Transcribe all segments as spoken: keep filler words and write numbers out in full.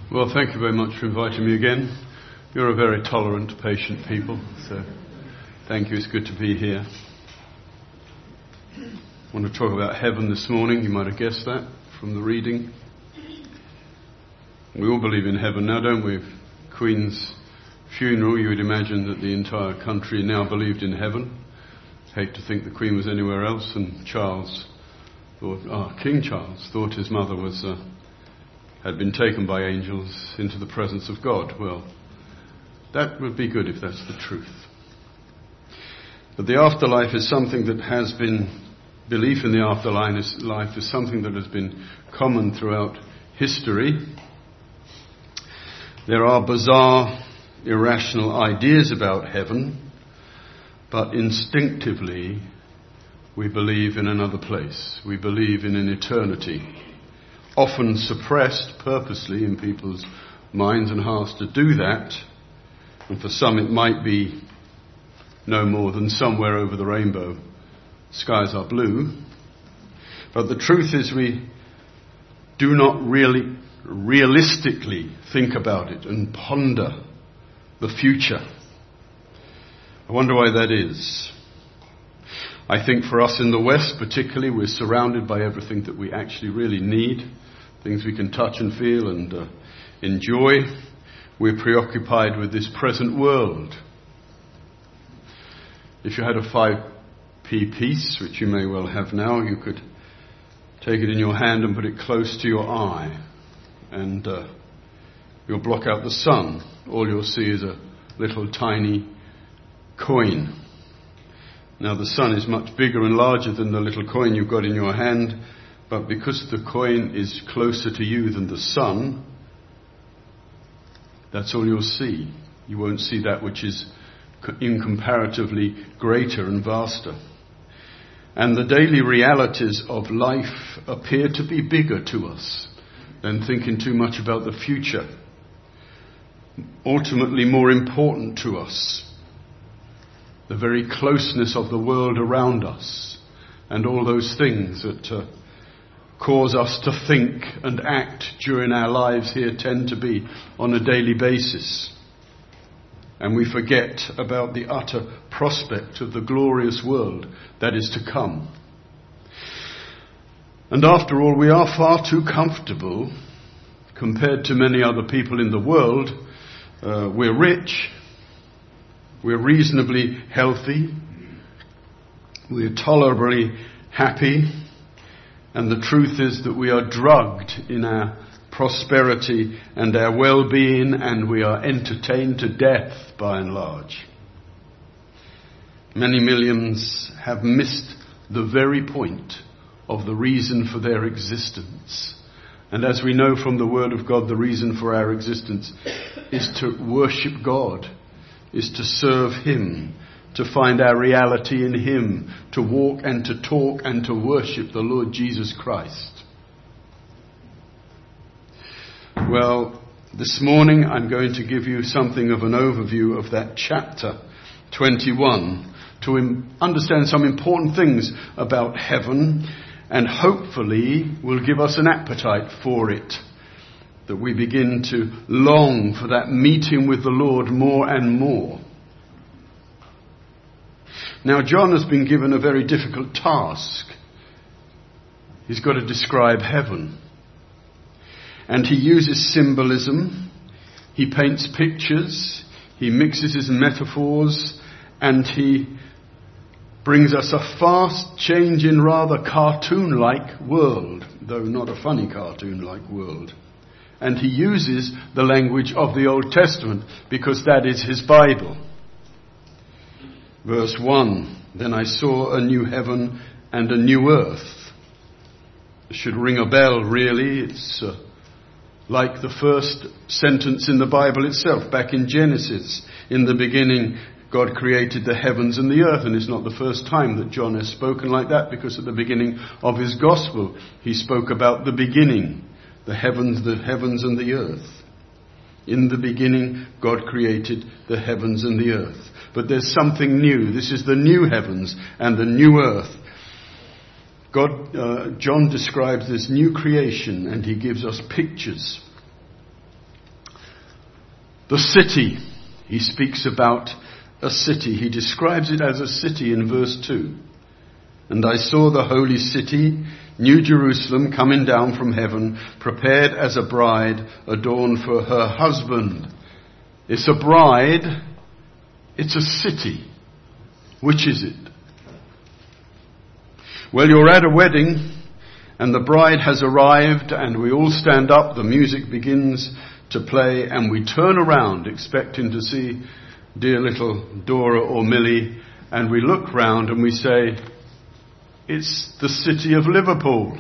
Well, thank you very much for inviting me again. You're a very tolerant, patient people, so thank you. It's good to be here. I want to talk about heaven this morning. You might have guessed that from the reading. We all believe in heaven now, don't we? Queen's funeral, you would imagine that the entire country now believed in heaven. Hate to think the Queen was anywhere else, and Charles thought, ah, King Charles thought his mother was uh, had been taken by angels into the presence of God. Well, that would be good if that's the truth. But the afterlife is something that has been, belief in the afterlife is, life is something that has been common throughout history. There are bizarre, irrational ideas about heaven, but instinctively we believe in another place. We believe in an eternity, often suppressed purposely in people's minds and hearts to do that. And for some it might be no more than somewhere over the rainbow, skies are blue. But the truth is we do not really realistically think about it and ponder the future. I wonder why that is. I think for us in the West particularly, we're surrounded by everything that we actually really need, things we can touch and feel and uh, enjoy. We're preoccupied with this present world. If you had a five p piece, which you may well have now, you could take it in your hand and put it close to your eye, and uh, you'll block out the sun. All you'll see is a little tiny coin. Now the sun is much bigger and larger than the little coin you've got in your hand, but because the coin is closer to you than the sun, that's all you'll see. You won't see that which is incomparatively greater and vaster. And the daily realities of life appear to be bigger to us than thinking too much about the future. Ultimately more important to us. The very closeness of the world around us and all those things that uh, cause us to think and act during our lives here tend to be on a daily basis. And we forget about the utter prospect of the glorious world that is to come. And after all, we are far too comfortable compared to many other people in the world. Uh, we're rich. We're reasonably healthy. We're tolerably happy. And the truth is that we are drugged in our prosperity and our well-being, and we are entertained to death by and large. Many millions have missed the very point of the reason for their existence. And as we know from the Word of God, the reason for our existence is to worship God, is to serve Him, to find our reality in Him, to walk and to talk and to worship the Lord Jesus Christ. Well, this morning I'm going to give you something of an overview of that chapter twenty-one to im- understand some important things about heaven, and hopefully will give us an appetite for it, that we begin to long for that meeting with the Lord more and more. Now, John has been given a very difficult task. He's got to describe heaven. And he uses symbolism, he paints pictures, he mixes his metaphors, and he brings us a fast-changing, rather cartoon-like world, though not a funny cartoon-like world. And he uses the language of the Old Testament because that is his Bible. Verse one, then I saw a new heaven and a new earth. It should ring a bell, really. It's uh, like the first sentence in the Bible itself, back in Genesis. In the beginning, God created the heavens and the earth, and it's not the first time that John has spoken like that, because at the beginning of his gospel, he spoke about the beginning, the heavens, the heavens and the earth. In the beginning, God created the heavens and the earth. But there's something new. This is the new heavens and the new earth. God, uh, John describes this new creation, and he gives us pictures The city. He speaks about a city. He describes it as a city in verse two. And I saw the holy city, New Jerusalem, coming down from heaven, prepared as a bride adorned for her husband. It's a bride. It's a city. Which is it? Well, you're at a wedding and the bride has arrived and we all stand up, the music begins to play and we turn around expecting to see dear little Dora or Millie, and we look round and we say, it's the city of Liverpool.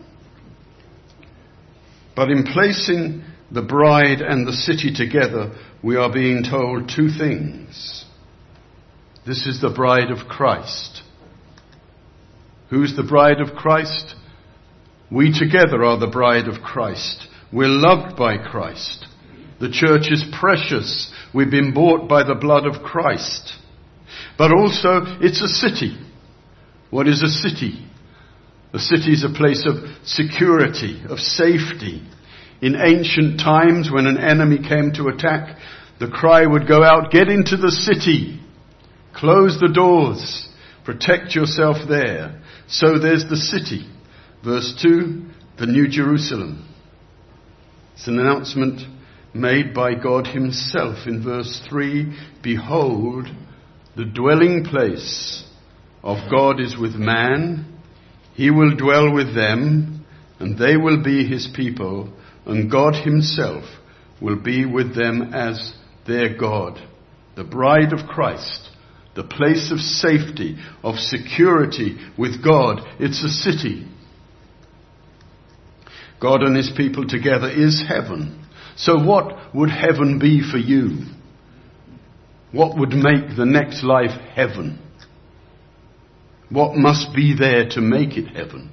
But in placing the bride and the city together, we are being told two things. This is the bride of Christ. Who's the bride of Christ? We together are the bride of Christ. We're loved by Christ. The church is precious. We've been bought by the blood of Christ. But also, it's a city. What is a city? A city is a place of security, of safety. In ancient times, when an enemy came to attack, the cry would go out, get into the city. Close the doors. Protect yourself there. So there's the city. Verse two, the New Jerusalem. It's an announcement made by God himself in verse three. Behold, the dwelling place of God is with man. He will dwell with them, and they will be his people, and God himself will be with them as their God. The bride of Christ, the place of safety, of security with God. It's a city. God and his people together is heaven. So what would heaven be for you? What would make the next life heaven? What must be there to make it heaven?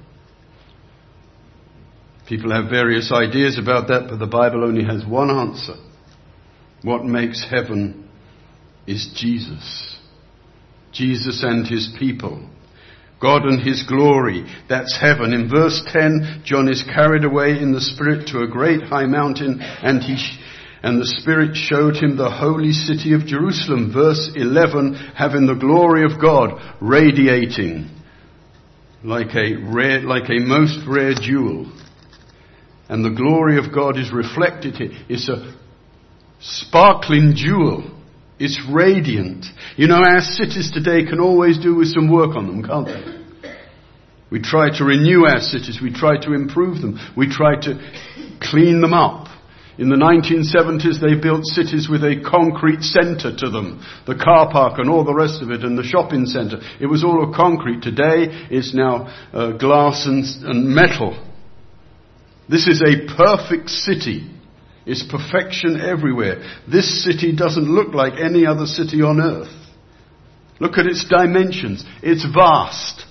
People have various ideas about that, but the Bible only has one answer. What makes heaven is Jesus. Jesus and his people. God and his glory. That's heaven. In verse ten, John is carried away in the Spirit to a great high mountain, and he sh- and the Spirit showed him the holy city of Jerusalem. Verse eleven, having the glory of God radiating like a rare, like a most rare jewel. And the glory of God is reflected here. It's a sparkling jewel. It's radiant. You know, our cities today can always do with some work on them, can't they? We try to renew our cities. We try to improve them. We try to clean them up. In the nineteen seventies, they built cities with a concrete centre to them. The car park and all the rest of it, and the shopping centre. It was all of concrete. Today, it's now uh, glass and, and metal. This is a perfect city. It's perfection everywhere. This city doesn't look like any other city on earth. Look at its dimensions. It's vast.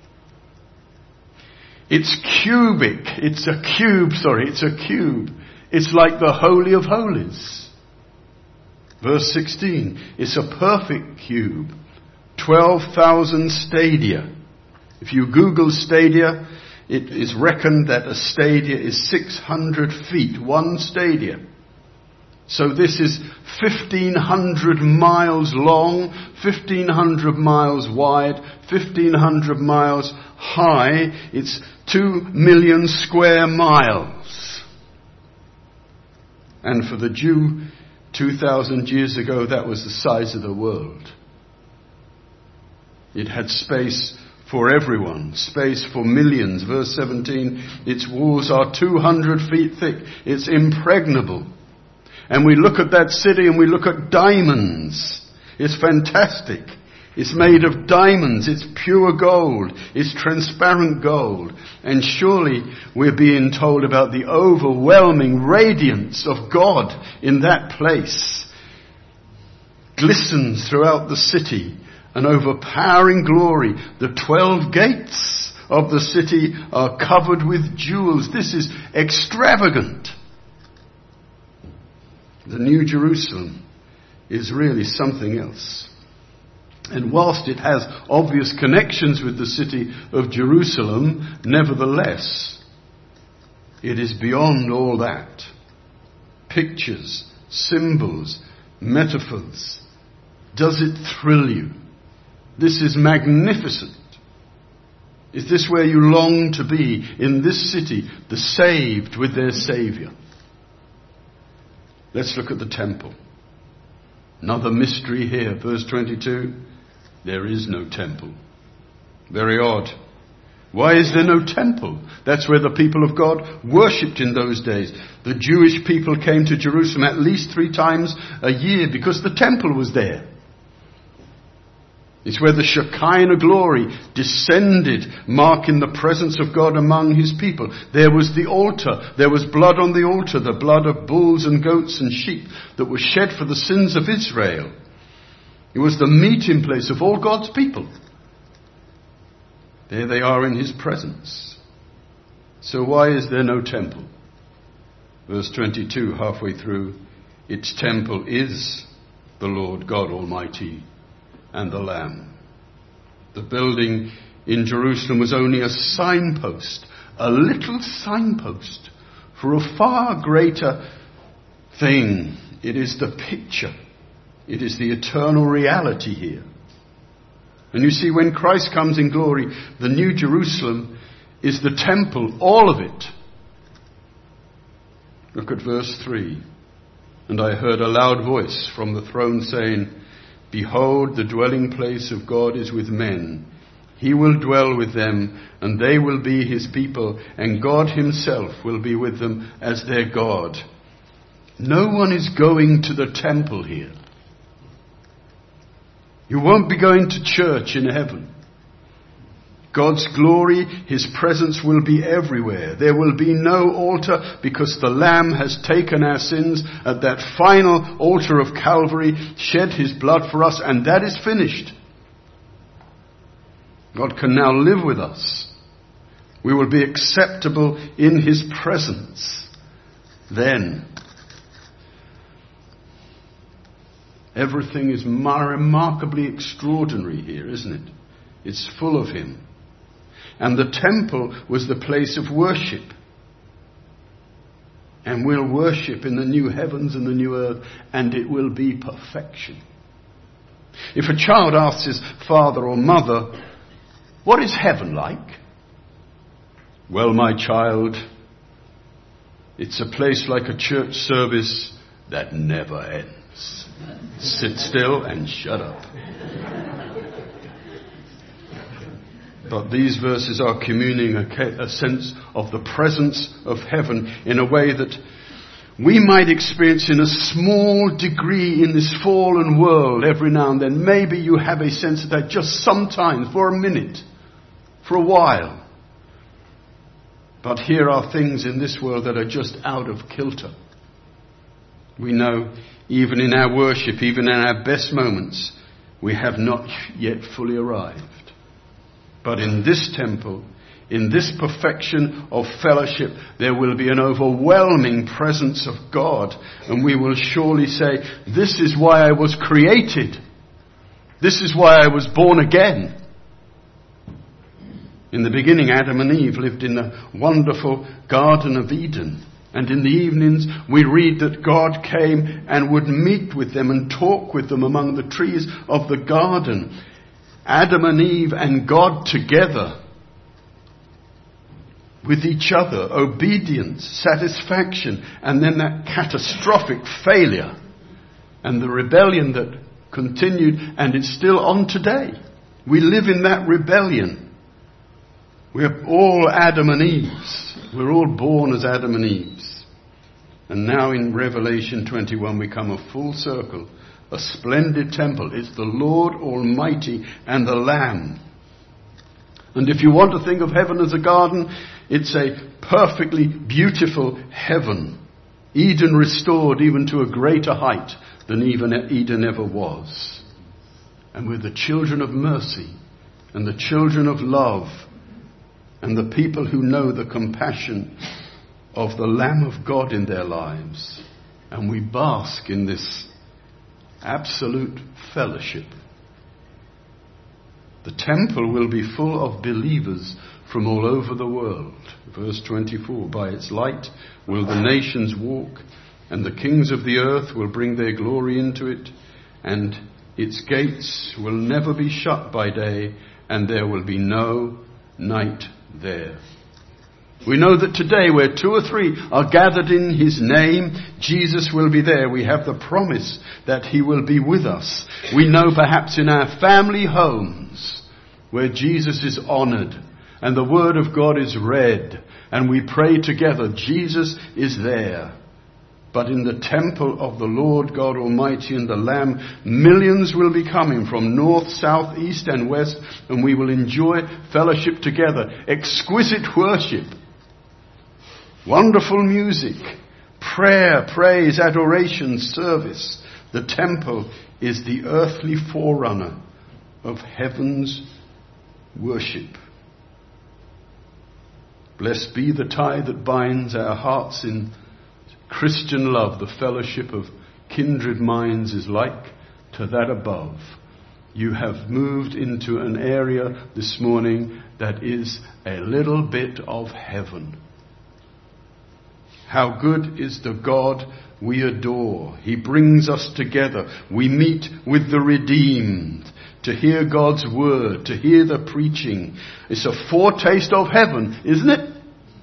It's cubic. It's a cube, sorry, it's a cube. It's like the Holy of Holies. Verse sixteen. It's a perfect cube. twelve thousand stadia. If you Google stadia, it is reckoned that a stadia is six hundred feet, one stadia. So this is fifteen hundred miles long, fifteen hundred miles wide, fifteen hundred miles high. It's two million square miles. And for the Jew two thousand years ago, that was the size of the world. It had space for everyone, space for millions. Verse seventeen, its walls are two hundred feet thick. It's impregnable. And we look at that city and we look at diamonds. It's fantastic. It's made of diamonds. It's pure gold. It's transparent gold. And surely we're being told about the overwhelming radiance of God in that place. Glistens throughout the city. An overpowering glory. The twelve gates of the city are covered with jewels. This is extravagant. The New Jerusalem is really something else. And whilst it has obvious connections with the city of Jerusalem, nevertheless, it is beyond all that. Pictures, symbols, metaphors. Does it thrill you? This is magnificent. Is this where you long to be, in this city, the saved with their Saviour? Let's look at the temple. Another mystery here, verse twenty-two. There is no temple. Very odd. Why is there no temple? That's where the people of God worshipped in those days. The Jewish people came to Jerusalem at least three times a year because the temple was there. It's where the Shekinah glory descended, marking the presence of God among his people. There was the altar. There was blood on the altar, the blood of bulls and goats and sheep that was shed for the sins of Israel. It was the meeting place of all God's people. There they are in his presence. So why is there no temple? Verse twenty-two, halfway through, its temple is the Lord God Almighty and the Lamb. The building in Jerusalem was only a signpost, a little signpost for a far greater thing. It is the picture. It is the eternal reality here. And you see, when Christ comes in glory, the new Jerusalem is the temple, all of it. Look at verse three. And I heard a loud voice from the throne saying, Behold, the dwelling place of God is with men. He will dwell with them, and they will be his people, and God himself will be with them as their God. No one is going to the temple here. You won't be going to church in heaven. God's glory, his presence will be everywhere. There will be no altar because the Lamb has taken our sins at that final altar of Calvary, shed his blood for us, and that is finished. God can now live with us. We will be acceptable in his presence. Then, everything is remarkably extraordinary here, isn't it? It's full of him. And the temple was the place of worship. And we'll worship in the new heavens and the new earth, and it will be perfection. If a child asks his father or mother, what is heaven like? Well, my child, it's a place like a church service that never ends. Sit still and shut up. But these verses are communing a, a sense of the presence of heaven in a way that we might experience in a small degree in this fallen world every now and then. Maybe you have a sense of that just sometimes, for a minute, for a while. But here are things in this world that are just out of kilter. We know even in our worship, even in our best moments, we have not yet fully arrived. But in this temple, in this perfection of fellowship, there will be an overwhelming presence of God. And we will surely say, this is why I was created. This is why I was born again. In the beginning, Adam and Eve lived in the wonderful Garden of Eden. And in the evenings, we read that God came and would meet with them and talk with them among the trees of the garden. Adam and Eve and God together, with each other, obedience, satisfaction, and then that catastrophic failure and the rebellion that continued, and it's still on today. We live in that rebellion. We're all Adam and Eves. We're all born as Adam and Eves. And now in Revelation twenty-one we come a full circle. A splendid temple. It's the Lord Almighty and the Lamb. And if you want to think of heaven as a garden, it's a perfectly beautiful heaven. Eden restored even to a greater height than even Eden ever was. And with the children of mercy and the children of love and the people who know the compassion of the Lamb of God in their lives. And we bask in this absolute fellowship. The temple will be full of believers from all over the world. Verse twenty-four, by its light will the nations walk, and the kings of the earth will bring their glory into it, and its gates will never be shut by day, and there will be no night there. We know that today where two or three are gathered in his name, Jesus will be there. We have the promise that he will be with us. We know perhaps in our family homes where Jesus is honoured and the word of God is read and we pray together, Jesus is there. But in the temple of the Lord God Almighty and the Lamb, millions will be coming from north, south, east and west, and we will enjoy fellowship together. Exquisite worship. Wonderful music. Prayer, praise, adoration, service. The temple is the earthly forerunner of heaven's worship. Blessed be the tie that binds our hearts in Christian love. The fellowship of kindred minds is like to that above. You have moved into an area this morning that is a little bit of heaven. How good is the God we adore. He brings us together. We meet with the redeemed to hear God's word, to hear the preaching. It's a foretaste of heaven, isn't it?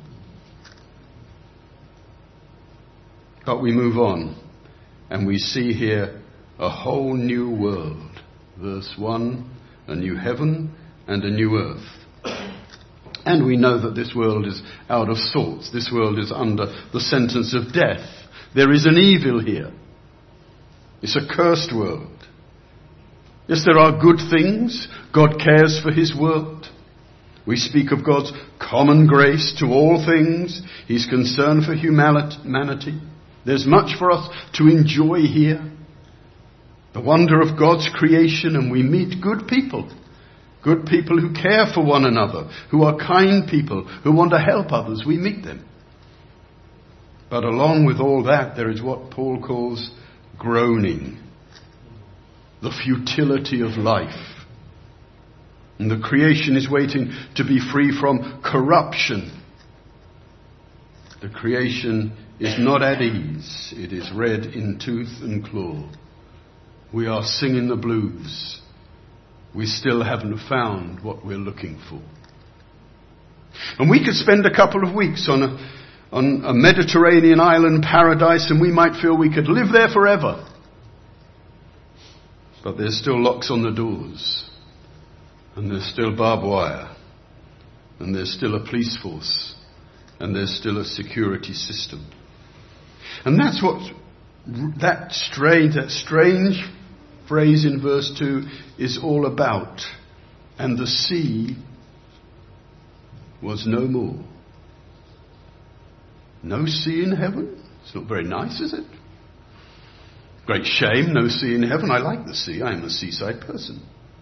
But we move on and we see here a whole new world. Verse one, a new heaven and a new earth. And we know that this world is out of sorts. This world is under the sentence of death. There is an evil here. It's a cursed world. Yes, there are good things. God cares for his world. We speak of God's common grace to all things. He's concerned for humanity. There's much for us to enjoy here. The wonder of God's creation, and we meet good people. Good people who care for one another, who are kind people, who want to help others. We meet them. But along with all that, there is what Paul calls groaning. The futility of life. And the creation is waiting to be free from corruption. The creation is not at ease. It is red in tooth and claw. We are singing the blues. We still haven't found what we're looking for. And we could spend a couple of weeks on a, on a Mediterranean island paradise and we might feel we could live there forever. But there's still locks on the doors. And there's still barbed wire. And there's still a police force. And there's still a security system. And that's what that strange, that strange phrase in verse two is all about. And the sea was no more. No sea in heaven? It's not very nice, is it? Great shame, no sea in heaven. I like the sea. I am a seaside person.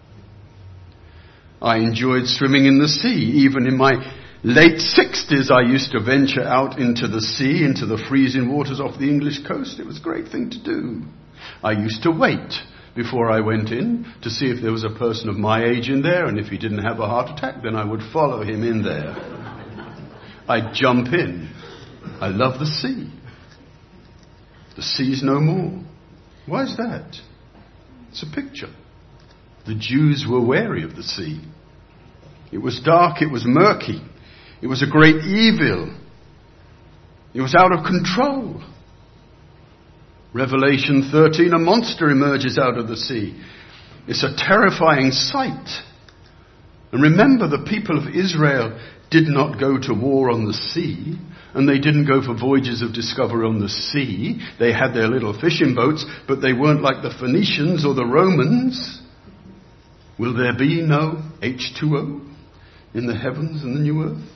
I enjoyed swimming in the sea. Even in my late sixties, I used to venture out into the sea, into the freezing waters off the English coast. It was a great thing to do. I used to wait before I went in to see if there was a person of my age in there, and if he didn't have a heart attack, then I would follow him in there. I'd jump in. I love the sea. The sea's no more. Why is that? It's a picture. The Jews were wary of the sea. It was dark, it was murky. It was a great evil. It was out of control. Revelation thirteen, a monster emerges out of the sea. It's a terrifying sight. And remember, the people of Israel did not go to war on the sea, and they didn't go for voyages of discovery on the sea. They had their little fishing boats, but they weren't like the Phoenicians or the Romans. Will there be no H two O in the heavens and the new earth?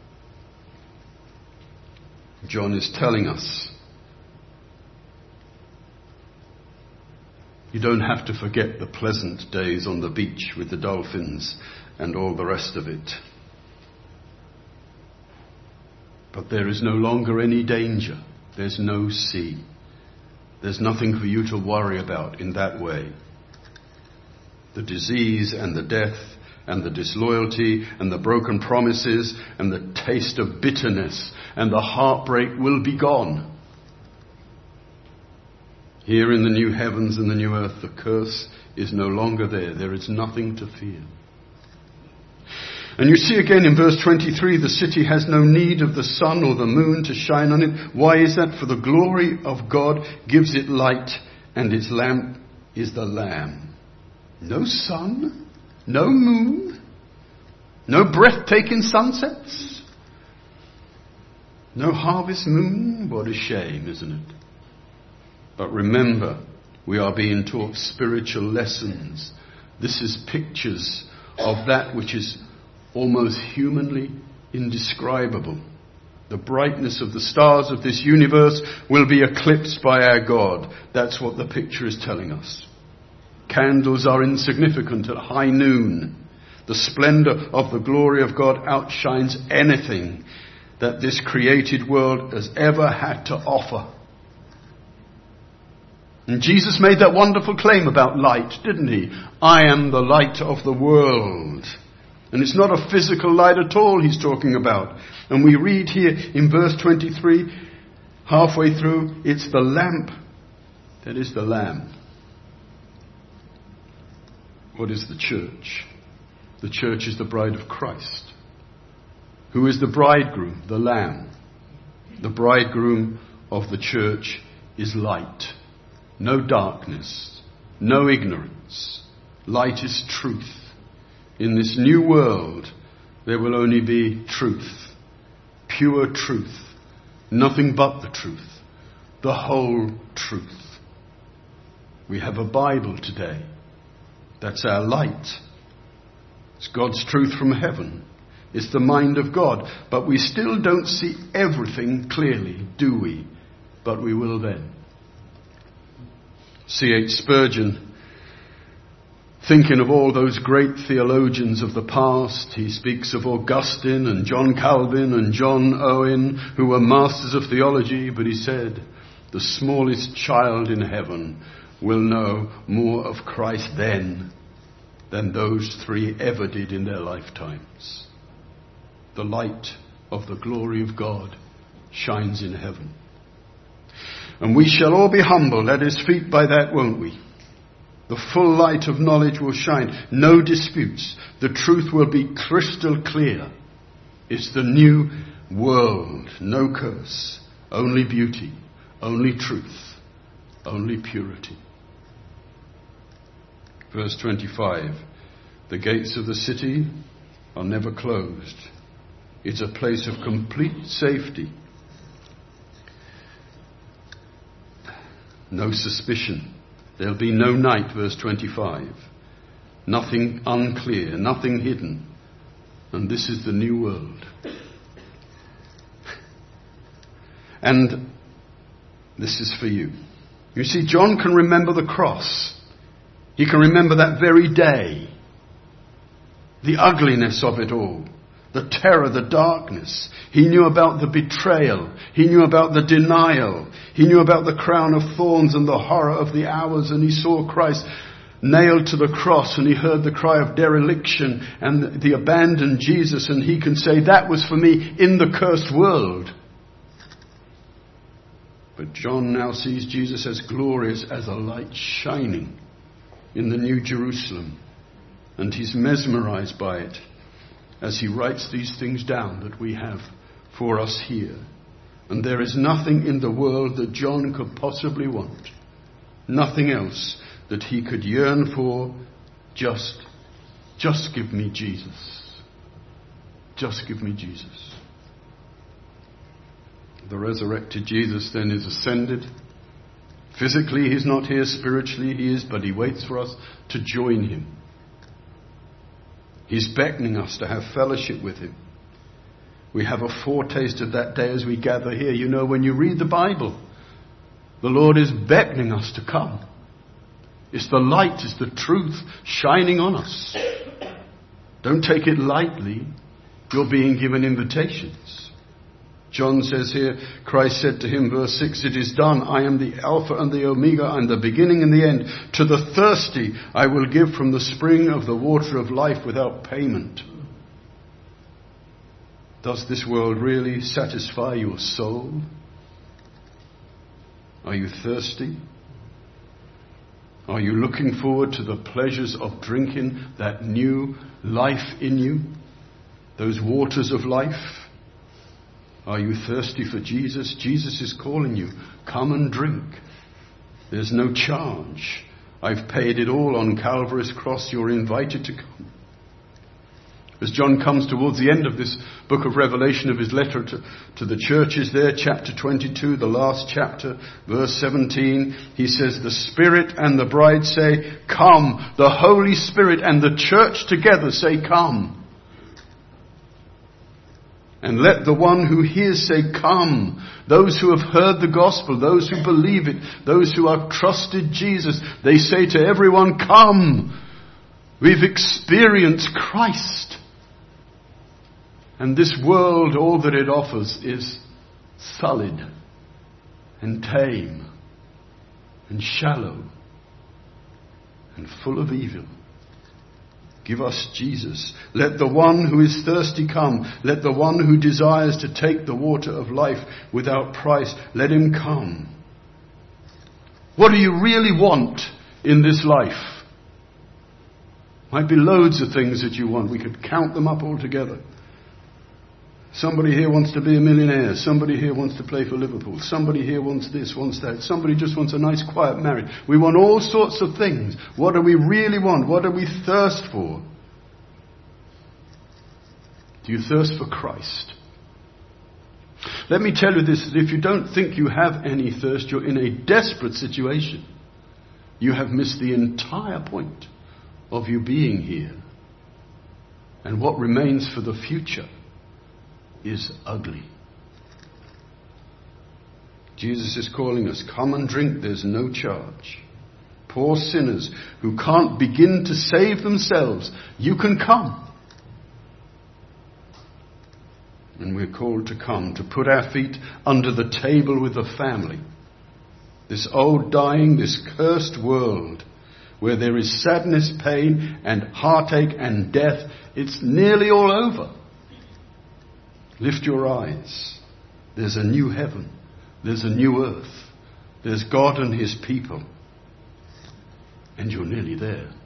John is telling us you don't have to forget the pleasant days on the beach with the dolphins and all the rest of it. But there is no longer any danger. There's no sea. There's nothing for you to worry about in that way. The disease and the death and the disloyalty and the broken promises and the taste of bitterness and the heartbreak will be gone. Here in the new heavens and the new earth, the curse is no longer there. There is nothing to fear. And you see again in verse twenty-three, the city has no need of the sun or the moon to shine on it. Why is that? For the glory of God gives it light, and its lamp is the Lamb. No sun, no moon, no breathtaking sunsets, no harvest moon. What a shame, isn't it? But remember, we are being taught spiritual lessons. This is pictures of that which is almost humanly indescribable. The brightness of the stars of this universe will be eclipsed by our God. That's what the picture is telling us. Candles are insignificant at high noon. The splendor of the glory of God outshines anything that this created world has ever had to offer. And Jesus made that wonderful claim about light, didn't he? I am the light of the world. And it's not a physical light at all he's talking about. And we read here in verse twenty-three, halfway through, it's the lamp that is the Lamb. What is the church? The church is the bride of Christ. Who is the bridegroom? The Lamb. The bridegroom of the church is light. No darkness. No ignorance. Light is truth. In this new world, there will only be truth. Pure truth. Nothing but the truth. The whole truth. We have a Bible today. That's our light. It's God's truth from heaven. It's the mind of God. But we still don't see everything clearly, do we? But we will then. C H Spurgeon, thinking of all those great theologians of the past, he speaks of Augustine and John Calvin and John Owen, who were masters of theology, but he said, the smallest child in heaven will know more of Christ then than those three ever did in their lifetimes. The light of the glory of God shines in heaven. And we shall all be humbled at his feet by that, won't we? The full light of knowledge will shine. No disputes. The truth will be crystal clear. It's the new world. No curse. Only beauty. Only truth. Only purity. Verse twenty-five. The gates of the city are never closed. It's a place of complete safety. No suspicion. There'll be no night, verse twenty-five. Nothing unclear, nothing hidden. And this is the new world. And this is for you. You see, John can remember the cross. He can remember that very day. The ugliness of it all. The terror, the darkness. He knew about the betrayal. He knew about the denial. He knew about the crown of thorns and the horror of the hours. And he saw Christ nailed to the cross, and he heard the cry of dereliction and the abandoned Jesus. And he can say, that was for me in the cursed world. But John now sees Jesus as glorious as a light shining in the New Jerusalem. And he's mesmerized by it as he writes these things down that we have for us here. And there is nothing in the world that John could possibly want. Nothing else that he could yearn for. Just, just give me Jesus. Just give me Jesus. The resurrected Jesus then is ascended. Physically he's not here, spiritually he is, but he waits for us to join him. He's beckoning us to have fellowship with him. We have a foretaste of that day as we gather here. You know, when you read the Bible, the Lord is beckoning us to come. It's the light, it's the truth shining on us. Don't take it lightly. You're being given invitations. John says here, Christ said to him, verse six, it is done. I am the Alpha and the Omega, I'm the beginning and the end. To the thirsty I will give from the spring of the water of life without payment. Does this world really satisfy your soul? Are you thirsty? Are you looking forward to the pleasures of drinking that new life in you? Those waters of life? Are you thirsty for Jesus? Jesus is calling you. Come and drink. There's no charge. I've paid it all on Calvary's cross. You're invited to come. As John comes towards the end of this book of Revelation, of his letter to, to the churches there, chapter twenty-two, the last chapter, verse seventeen, he says, the Spirit and the bride say, come. The Holy Spirit and the church together say, come. And let the one who hears say, come. Those who have heard the gospel, those who believe it, those who have trusted Jesus, they say to everyone, come. We've experienced Christ. And this world, all that it offers is sullied and tame and shallow and full of evil. Give us Jesus. Let the one who is thirsty come. Let the one who desires to take the water of life without price, let him come. What do you really want in this life? Might be loads of things that you want. We could count them up all together. Somebody here wants to be a millionaire. Somebody here wants to play for Liverpool. Somebody here wants this, wants that. Somebody just wants a nice quiet marriage. We want all sorts of things. What do we really want? What do we thirst for? Do you thirst for Christ? Let me tell you this, that if you don't think you have any thirst, you're in a desperate situation. You have missed the entire point of you being here. And what remains for the future is ugly. Jesus is calling us, come and drink, there's no charge. Poor sinners who can't begin to save themselves, you can come. And we're called to come, to put our feet under the table with the family. This old dying, this cursed world, where there is sadness, pain, and heartache and death, it's nearly all over. Lift your eyes. There's a new heaven. There's a new earth. There's God and his people. And you're nearly there.